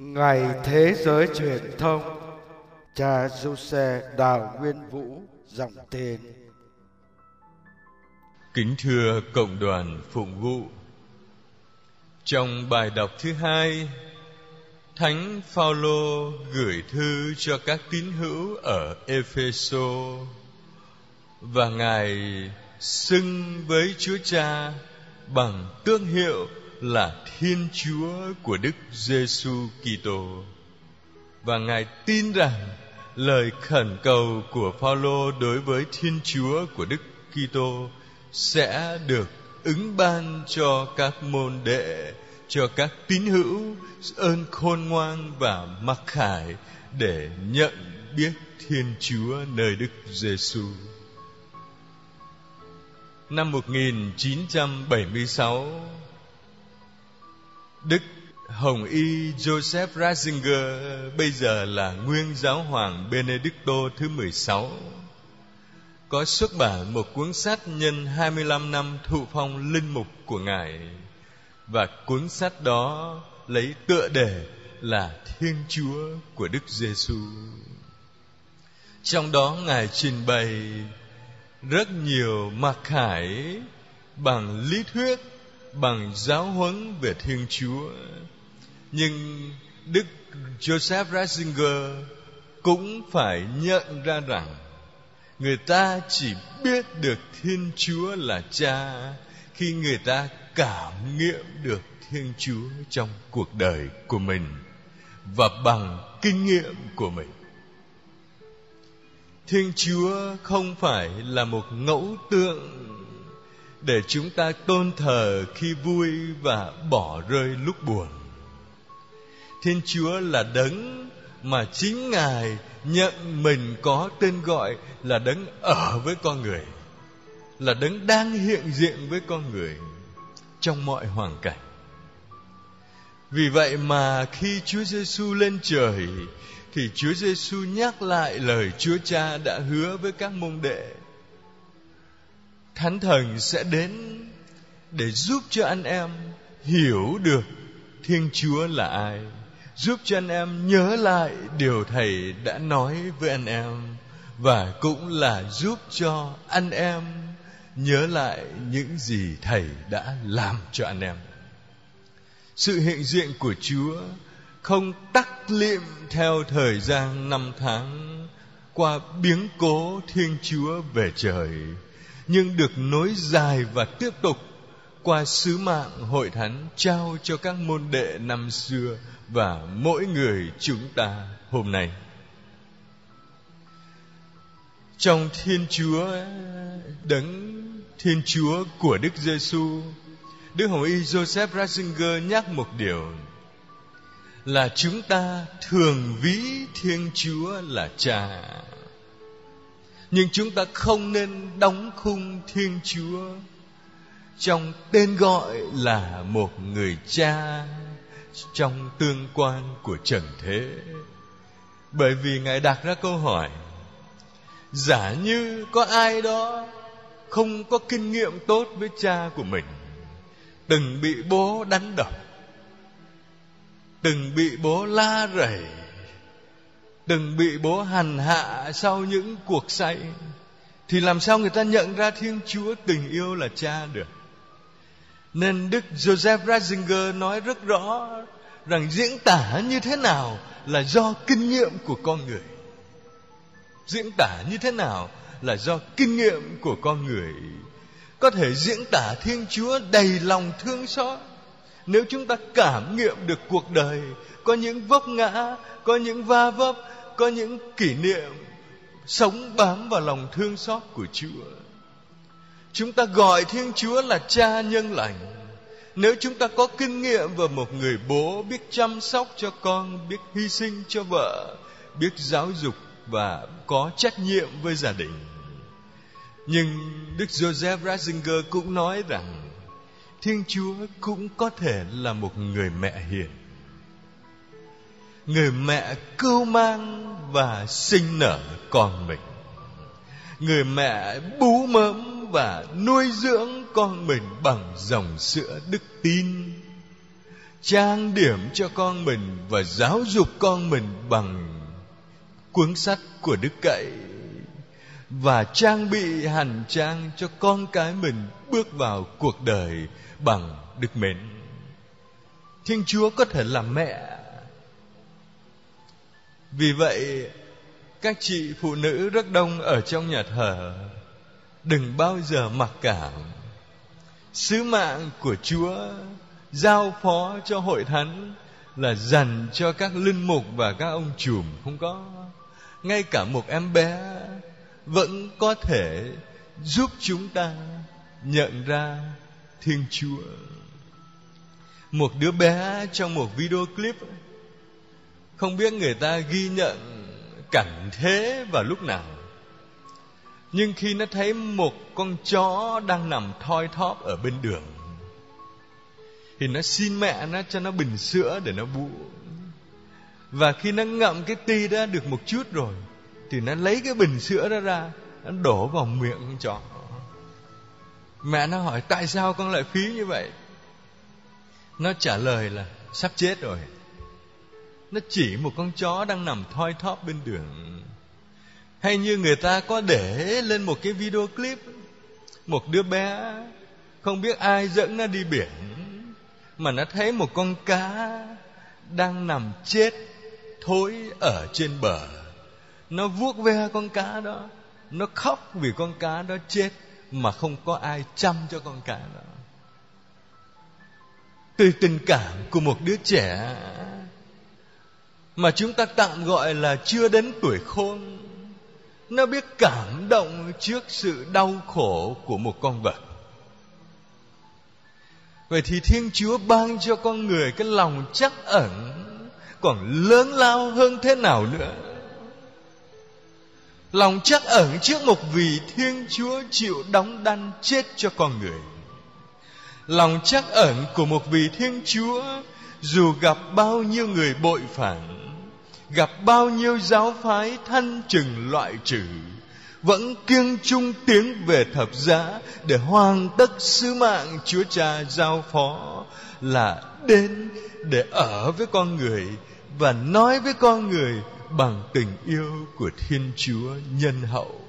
Ngày Thế giới truyền thông, cha Giuse Đào Nguyên Vũ, dòng tên. Kính thưa cộng đoàn phụng vụ, trong bài đọc thứ hai, Thánh Phaolô gửi thư cho các tín hữu ở Ê-phê-sô, và Ngài xưng với Chúa Cha bằng tước hiệu là Thiên Chúa của Đức Giêsu Kitô. Và Ngài tin rằng lời khẩn cầu của Phaolô đối với Thiên Chúa của Đức Kitô sẽ được ứng ban cho các môn đệ, cho các tín hữu ơn khôn ngoan và mặc khải để nhận biết Thiên Chúa nơi Đức Giêsu. Năm 1976, Đức Hồng Y Joseph Ratzinger, bây giờ là nguyên giáo hoàng Benedicto thứ 16, có xuất bản một cuốn sách nhân 25 năm thụ phong linh mục của Ngài. Và cuốn sách đó lấy tựa đề là Thiên Chúa của Đức Giêsu. Trong đó Ngài trình bày rất nhiều mặc khải bằng lý thuyết, bằng giáo huấn về Thiên Chúa. Nhưng Đức Joseph Ratzinger cũng phải nhận ra rằng người ta chỉ biết được Thiên Chúa là Cha khi người ta cảm nghiệm được Thiên Chúa trong cuộc đời của mình và bằng kinh nghiệm của mình. Thiên Chúa không phải là một ngẫu tượng để chúng ta tôn thờ khi vui và bỏ rơi lúc buồn. Thiên Chúa là đấng mà chính Ngài nhận mình có tên gọi là đấng ở với con người, là đấng đang hiện diện với con người trong mọi hoàn cảnh. Vì vậy mà khi Chúa Giêsu lên trời thì Chúa Giêsu nhắc lại lời Chúa Cha đã hứa với các môn đệ: Thánh Thần sẽ đến để giúp cho anh em hiểu được Thiên Chúa là ai, giúp cho anh em nhớ lại điều Thầy đã nói với anh em, và cũng là giúp cho anh em nhớ lại những gì Thầy đã làm cho anh em. Sự hiện diện của Chúa không tắt lịm theo thời gian năm tháng qua biến cố Thiên Chúa về trời, nhưng được nối dài và tiếp tục qua sứ mạng hội thánh trao cho các môn đệ năm xưa và mỗi người chúng ta hôm nay. Trong Thiên Chúa, đấng Thiên Chúa của Đức Giêsu, Đức Hồng Y Joseph Ratzinger nhắc một điều là chúng ta thường ví Thiên Chúa là Cha, nhưng chúng ta không nên đóng khung Thiên Chúa trong tên gọi là một người cha trong tương quan của trần thế. Bởi vì Ngài đặt ra câu hỏi: giả như có ai đó không có kinh nghiệm tốt với cha của mình, từng bị bố đánh đập, từng bị bố la rầy, từng bị bố hành hạ sau những cuộc say, thì làm sao người ta nhận ra Thiên Chúa tình yêu là Cha được? Nên Đức Joseph Ratzinger nói rất rõ rằng diễn tả như thế nào là do kinh nghiệm của con người. Diễn tả như thế nào là do kinh nghiệm của con người. Có thể diễn tả Thiên Chúa đầy lòng thương xót nếu chúng ta cảm nghiệm được cuộc đời có những vấp ngã, có những va vấp, có những kỷ niệm sống bám vào lòng thương xót của Chúa. Chúng ta gọi Thiên Chúa là Cha nhân lành nếu chúng ta có kinh nghiệm về một người bố biết chăm sóc cho con, biết hy sinh cho vợ, biết giáo dục và có trách nhiệm với gia đình. Nhưng Đức Joseph Ratzinger cũng nói rằng Thiên Chúa cũng có thể là một người mẹ hiền, người mẹ cưu mang và sinh nở con mình, người mẹ bú mớm và nuôi dưỡng con mình bằng dòng sữa đức tin, trang điểm cho con mình và giáo dục con mình bằng cuốn sách của Đức Cậy, và trang bị hành trang cho con cái mình bước vào cuộc đời bằng đức mến. Thiên Chúa có thể làm mẹ. Vì vậy, các chị phụ nữ rất đông ở trong nhà thờ, đừng bao giờ mặc cảm. Sứ mạng của Chúa giao phó cho hội thánh là dành cho các linh mục và các ông trùm không có. Ngay cả một em bé vẫn có thể giúp chúng ta nhận ra Thiên Chúa. Một đứa bé trong một video clip, không biết người ta ghi nhận cảnh thế vào lúc nào, nhưng khi nó thấy một con chó đang nằm thoi thóp ở bên đường thì nó xin mẹ nó cho nó bình sữa để nó bú. Và khi nó ngậm cái ti đó được một chút rồi thì nó lấy cái bình sữa đó ra, nó đổ vào miệng con chó. Mẹ nó hỏi tại sao con lại phí như vậy? Nó trả lời là sắp chết rồi. Nó chỉ một con chó đang nằm thoi thóp bên đường. Hay như người ta có để lên một cái video clip, một đứa bé không biết ai dẫn nó đi biển, mà nó thấy một con cá đang nằm chết thối ở trên bờ. Nó vuốt ve con cá đó, nó khóc vì con cá đó chết mà không có ai chăm cho con cá đó. Từ tình cảm của một đứa trẻ mà chúng ta tạm gọi là chưa đến tuổi khôn, nó biết cảm động trước sự đau khổ của một con vật. Vậy thì Thiên Chúa ban cho con người cái lòng trắc ẩn còn lớn lao hơn thế nào nữa? Lòng trắc ẩn trước một vị Thiên Chúa chịu đóng đăn chết cho con người. Lòng trắc ẩn của một vị Thiên Chúa dù gặp bao nhiêu người bội phản, gặp bao nhiêu giáo phái thanh trừng loại trừ, vẫn kiêng chung tiến về thập giá để hoàn tất sứ mạng Chúa Cha giao phó là đến để ở với con người và nói với con người bằng tình yêu của Thiên Chúa nhân hậu.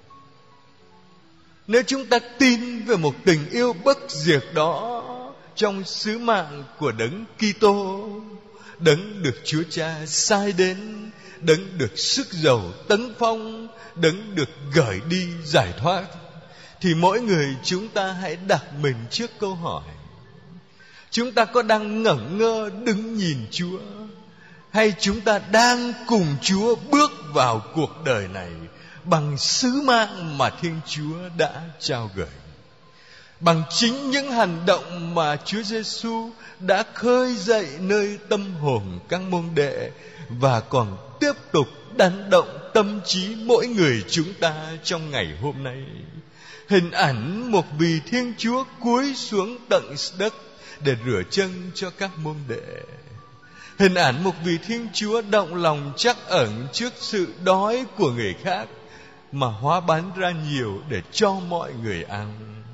Nếu chúng ta tin về một tình yêu bất diệt đó trong sứ mạng của Đấng Kitô, Đấng được Chúa Cha sai đến, Đấng được sức dầu tấn phong, Đấng được gửi đi giải thoát, thì mỗi người chúng ta hãy đặt mình trước câu hỏi: chúng ta có đang ngẩn ngơ đứng nhìn Chúa, hay chúng ta đang cùng Chúa bước vào cuộc đời này bằng sứ mạng mà Thiên Chúa đã trao gửi, bằng chính những hành động mà Chúa Giêsu đã khơi dậy nơi tâm hồn các môn đệ và còn tiếp tục đánh động tâm trí mỗi người chúng ta trong ngày hôm nay. Hình ảnh một vị Thiên Chúa cúi xuống tận đất để rửa chân cho các môn đệ. Hình ảnh một vị Thiên Chúa động lòng trắc ẩn trước sự đói của người khác mà hóa bánh ra nhiều để cho mọi người ăn.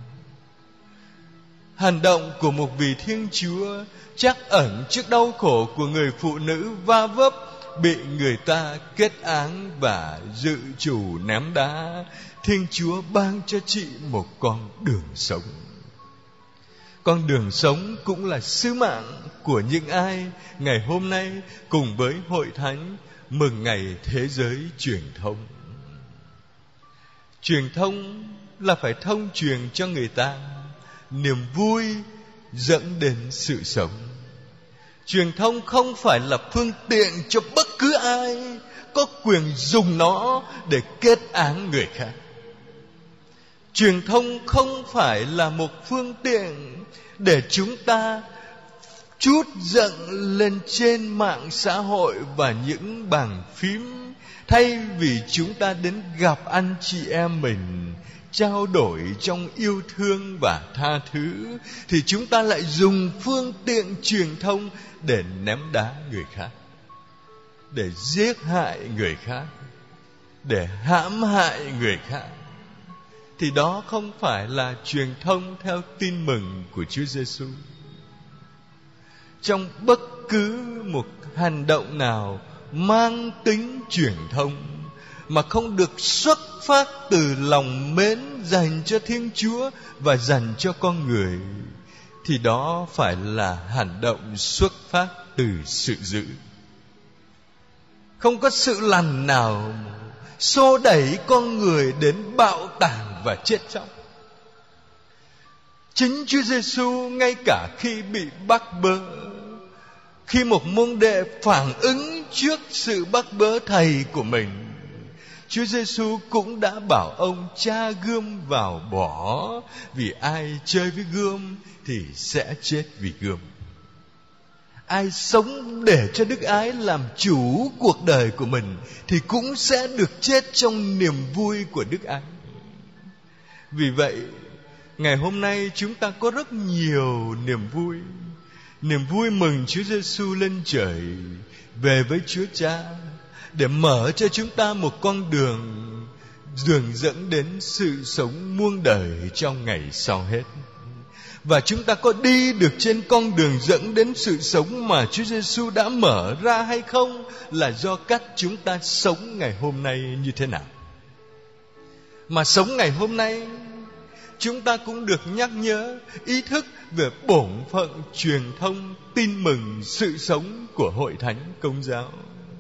Hành động của một vị Thiên Chúa trắc ẩn trước đau khổ của người phụ nữ va vấp bị người ta kết án và dự trù ném đá. Thiên Chúa ban cho chị một con đường sống. Con đường sống cũng là sứ mạng của những ai ngày hôm nay cùng với Hội Thánh mừng ngày Thế giới truyền thông. Truyền thông là phải thông truyền cho người ta niềm vui dẫn đến sự sống. Truyền thông không phải là phương tiện cho bất cứ ai có quyền dùng nó để kết án người khác. Truyền thông không phải là một phương tiện để chúng ta trút giận lên trên mạng xã hội và những bàn phím. Thay vì chúng ta đến gặp anh chị em mình, trao đổi trong yêu thương và tha thứ, thì chúng ta lại dùng phương tiện truyền thông để ném đá người khác, để giết hại người khác, để hãm hại người khác. Thì đó không phải là truyền thông theo tin mừng của Chúa Giêsu. trong bất cứ một hành động nào mang tính truyền thông mà không được xuất phát từ lòng mến dành cho Thiên Chúa và dành cho con người, thì đó phải là hành động xuất phát từ sự dữ. Không có sự lành nào xô đẩy con người đến bạo tàn và chết chóc. Chính Chúa Giêsu ngay cả khi bị bắt bớ, khi một môn đệ phản ứng trước sự bắt bớ thầy của mình, Chúa Giêsu cũng đã bảo ông cha gươm vào bỏ, vì ai chơi với gươm thì sẽ chết vì gươm. Ai sống để cho đức ái làm chủ cuộc đời của mình thì cũng sẽ được chết trong niềm vui của đức ái. Vì vậy, ngày hôm nay chúng ta có rất nhiều niềm vui. Niềm vui mừng Chúa Giêsu lên trời về với Chúa Cha, để mở cho chúng ta một con đường dẫn đến sự sống muôn đời trong ngày sau hết. Và chúng ta có đi được trên con đường dẫn đến sự sống mà Chúa Giêsu đã mở ra hay không là do cách chúng ta sống ngày hôm nay như thế nào. Mà sống ngày hôm nay, chúng ta cũng được nhắc nhớ ý thức về bổn phận truyền thông tin mừng sự sống của Hội Thánh Công giáo.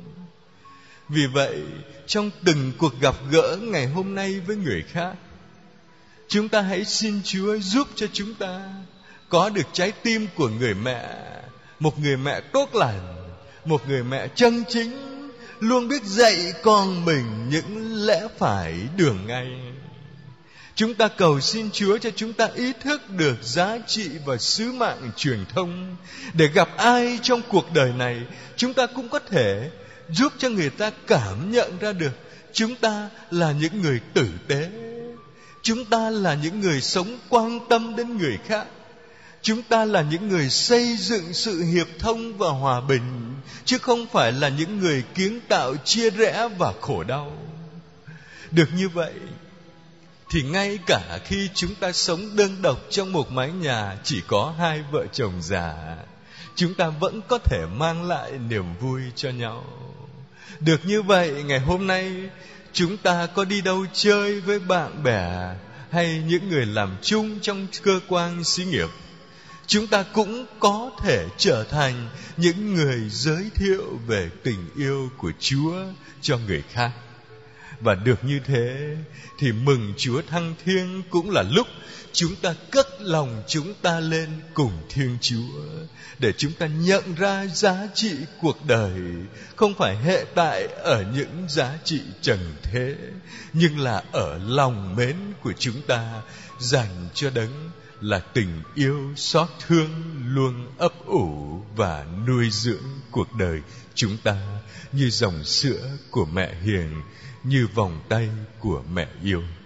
Vì vậy, trong từng cuộc gặp gỡ ngày hôm nay với người khác, chúng ta hãy xin Chúa giúp cho chúng ta có được trái tim của người mẹ, một người mẹ tốt lành, một người mẹ chân chính, luôn biết dạy con mình những lẽ phải đường ngay. Chúng ta cầu xin Chúa cho chúng ta ý thức được giá trị và sứ mạng truyền thông, để gặp ai trong cuộc đời này, chúng ta cũng có thể giúp cho người ta cảm nhận ra được chúng ta là những người tử tế, chúng ta là những người sống quan tâm đến người khác, chúng ta là những người xây dựng sự hiệp thông và hòa bình, chứ không phải là những người kiến tạo chia rẽ và khổ đau. Được như vậy thì ngay cả khi chúng ta sống đơn độc trong một mái nhà chỉ có hai vợ chồng già, chúng ta vẫn có thể mang lại niềm vui cho nhau. Được như vậy, ngày hôm nay chúng ta có đi đâu chơi với bạn bè hay những người làm chung trong cơ quan xí nghiệp, chúng ta cũng có thể trở thành những người giới thiệu về tình yêu của Chúa cho người khác. Và được như thế thì mừng Chúa thăng thiên cũng là lúc chúng ta cất lòng chúng ta lên cùng Thiên Chúa, để chúng ta nhận ra giá trị cuộc đời không phải hệ tại ở những giá trị trần thế, nhưng là ở lòng mến của chúng ta dành cho Đấng là tình yêu xót thương luôn ấp ủ và nuôi dưỡng cuộc đời chúng ta như dòng sữa của mẹ hiền, như vòng tay của mẹ yêu.